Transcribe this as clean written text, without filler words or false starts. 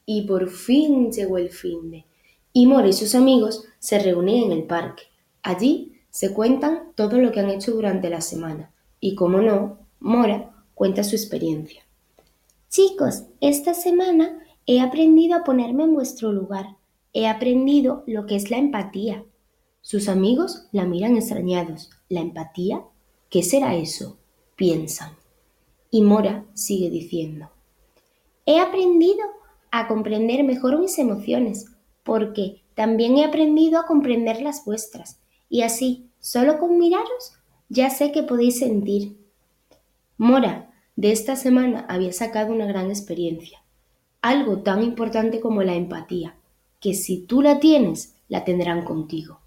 Y por fin llegó el finde. Y Mora y sus amigos se reúnen en el parque. Allí se cuentan todo lo que han hecho durante la semana. Y como no, Mora cuenta su experiencia. Chicos, esta semana he aprendido a ponerme en vuestro lugar. He aprendido lo que es la empatía. Sus amigos la miran extrañados. ¿La empatía? ¿Qué será eso? Piensan. Y Mora sigue diciendo. He aprendido a comprender mejor mis emociones, porque también he aprendido a comprender las vuestras. Y así, solo con miraros, ya sé que podéis sentir. Mora, de esta semana había sacado una gran experiencia, algo tan importante como la empatía, que si tú la tienes, la tendrán contigo.